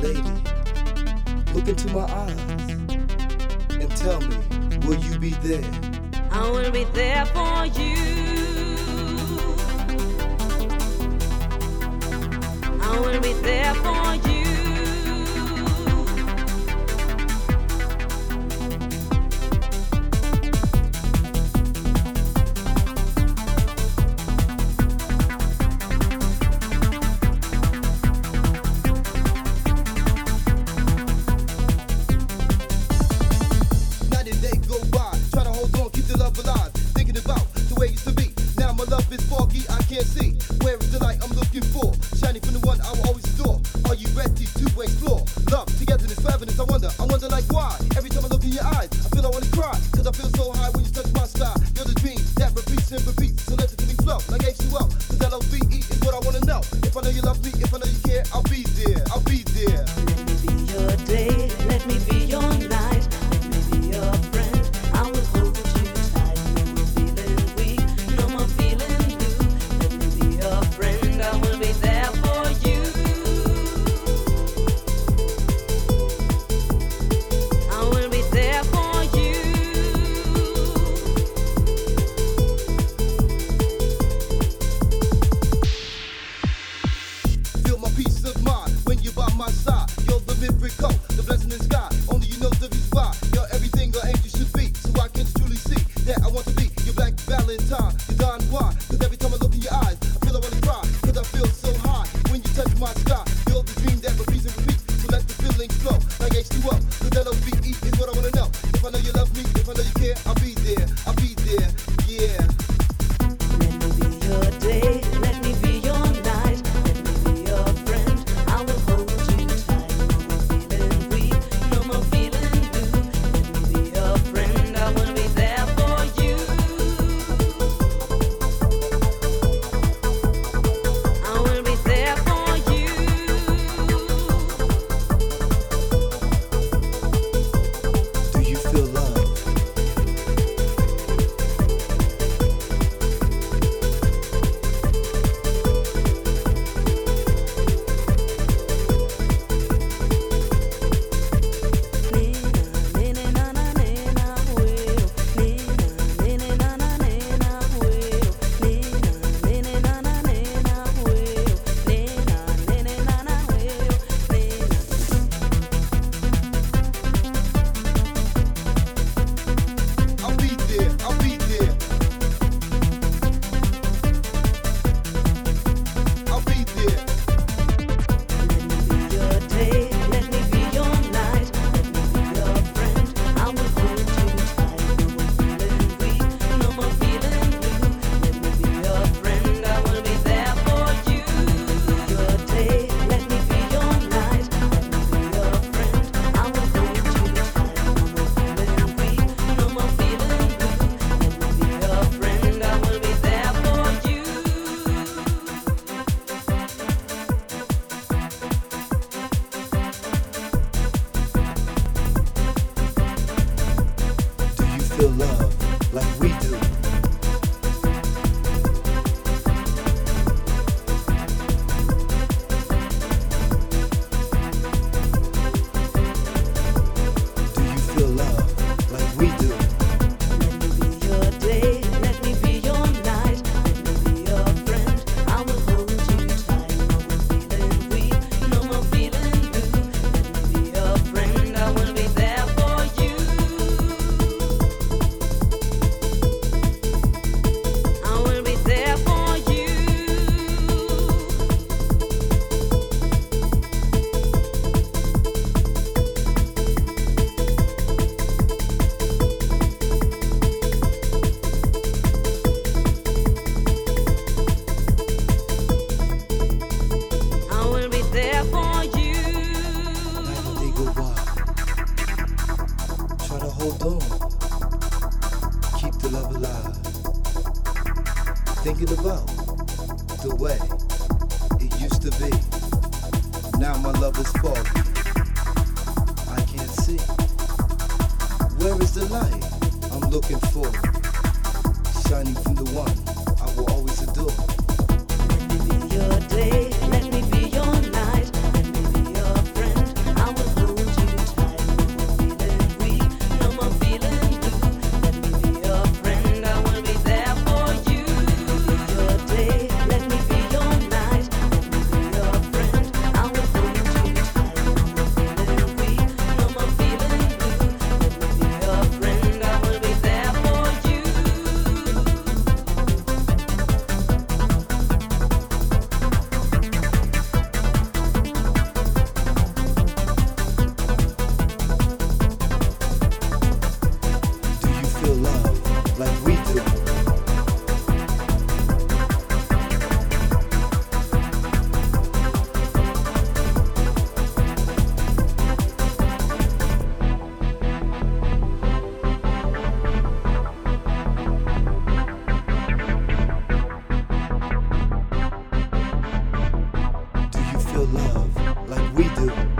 lady, look into my eyes and tell me, will you be there? I will be there for you. I will be there for you. Thinking about the way it used to be. Now my love is foggy. I can't see. Where is the light I'm looking for? Shining from the one I will always adore. Let me be your day, let me be your night, let me be your friend. feel love like we do.